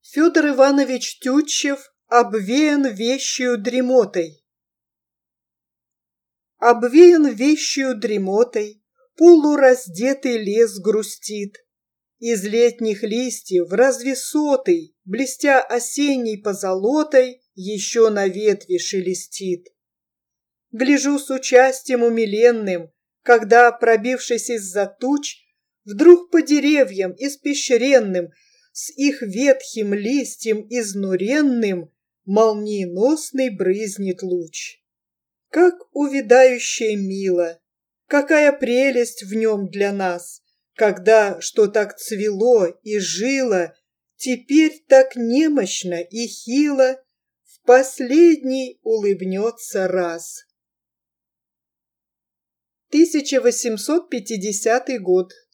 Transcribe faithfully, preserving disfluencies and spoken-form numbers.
Федор Иванович Тютчев обвеян вещью дремотой. Обвеян вещью дремотой, полураздетый лес грустит. Из летних листьев разве сотый, блестя осенней позолотой, еще на ветви шелестит. Гляжу с участием умиленным, когда, пробившись из-за туч, вдруг по деревьям испещренным, с их ветхим листьем изнуренным, молниеносный брызнет луч. Как увядающее мило, какая прелесть в нем для нас, когда, что так цвело и жило, теперь так немощно и хило, в последний улыбнется раз. тысяча восемьсот пятидесятый год.